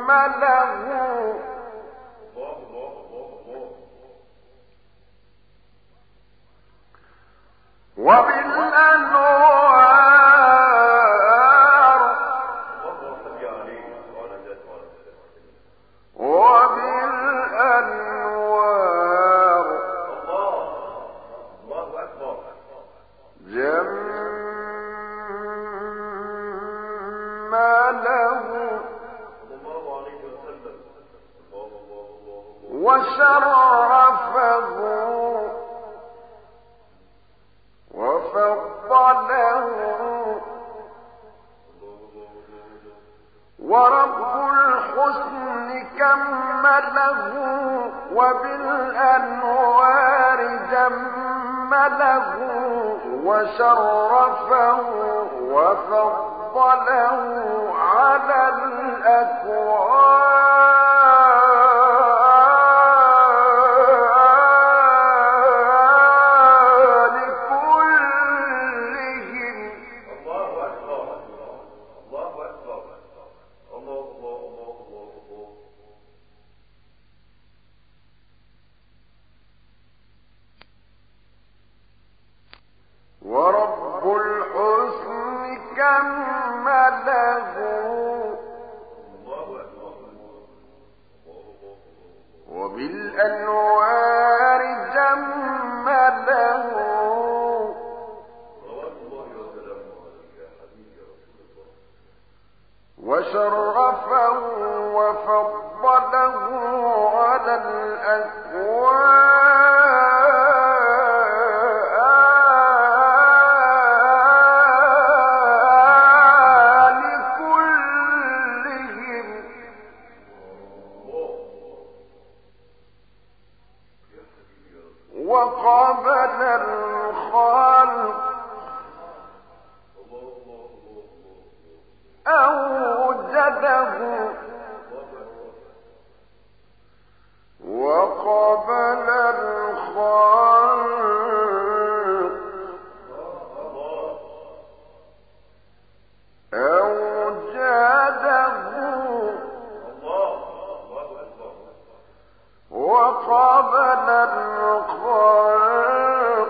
له وشرفه وفضله ورب الحسن كمله وبالأنوار جمله وشرفه وفضله على الأكوان ورب الحسن كمله وبالأنوار جمله وشرفه وفضله على الأكوان وقبل الخلق أوجده وقبل الخلق أوجده وقبل الخلق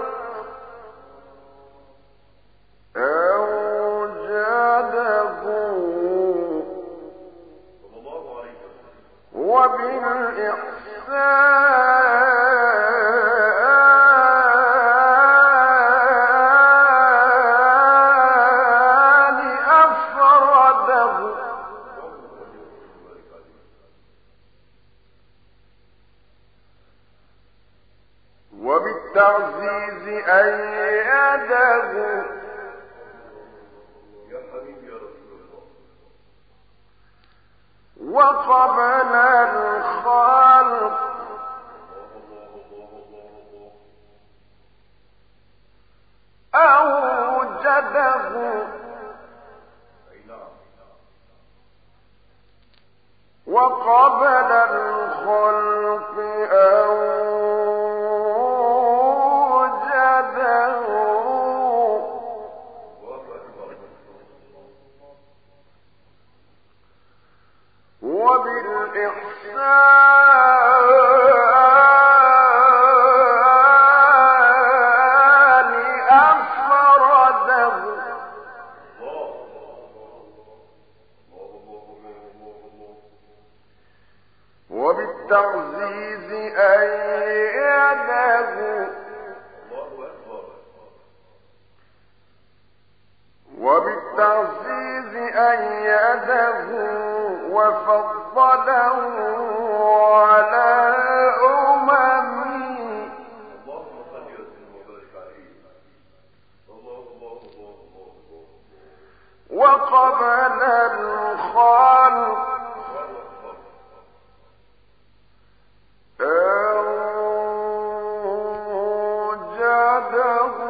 أوجده وبالإحسان أفرده وبالتعزيز أيده وقبل الخلق أوجده وقبل الخلق أوجده وبالإحسان أفرده وبالتعزيز أيده وبالتعزيز أيده وفضله على أمم وقبل الخلق أوجده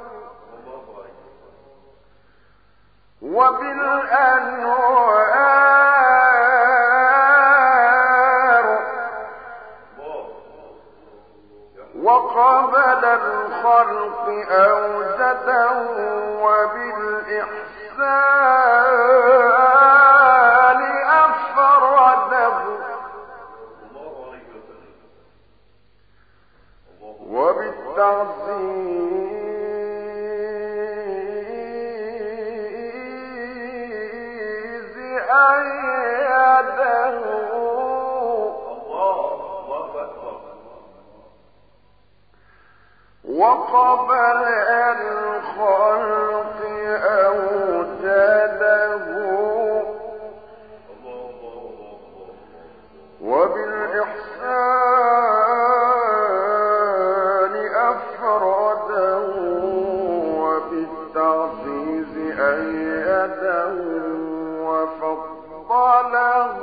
وبالأنوار وقبل الخلق أوجده وبالإحسان أفرده أيده وقبل الخلق أوجده وبالإحسان أفرده وبالتعزيز أيده وفضله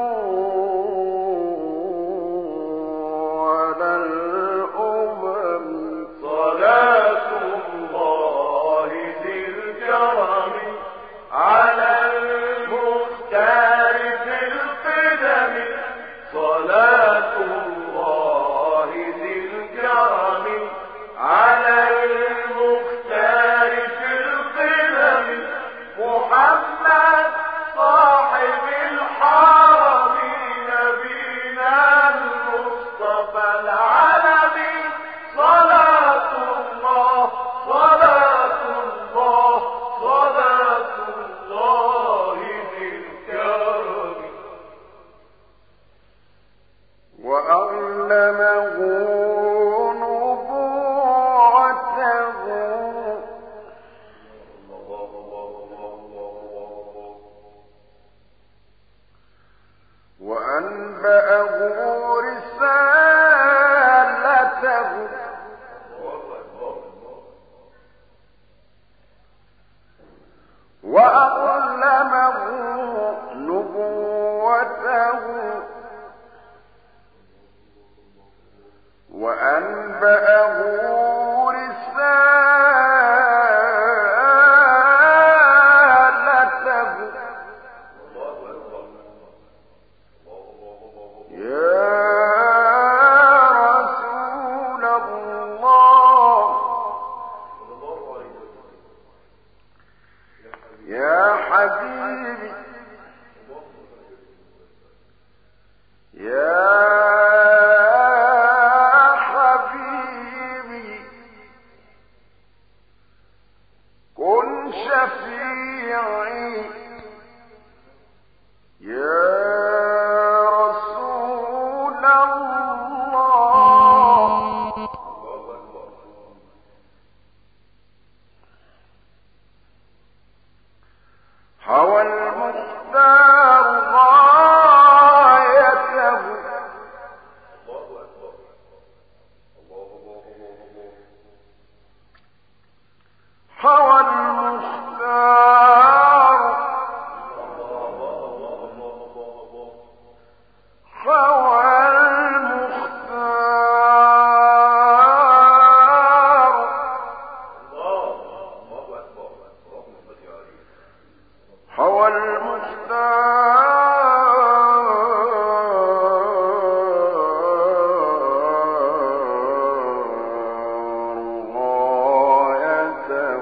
على الأمم صلاة الله ذي الكرم على المختار في القدم صلاة الله ذي الكرم على المختار في القدم محمد صاحب الحرم نبينا المصطفى العالمي صلاة الله صلاة الله صلاة الله ذي الكرم وأعلمه نبوته وأنبأه رسالته وأعلمه نبوته وأنبأه رسالته يا رسول الله يا حبيبي يا حبيبي كن شفيعي يا رسول الله حوى المختار غايته حوى المختار حوى المختار حوى المختار غايته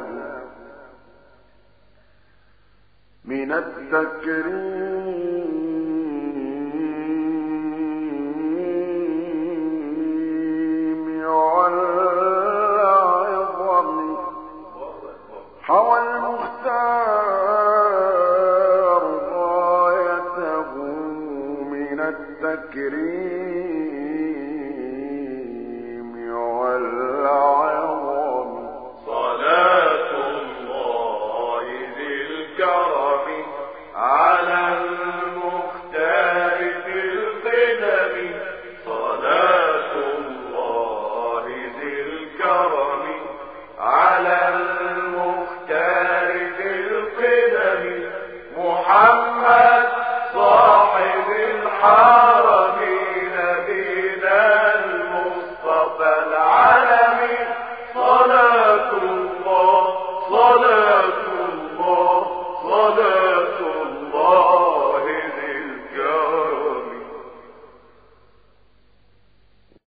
من التكريم والعظم حوى المختار غايته من التكريم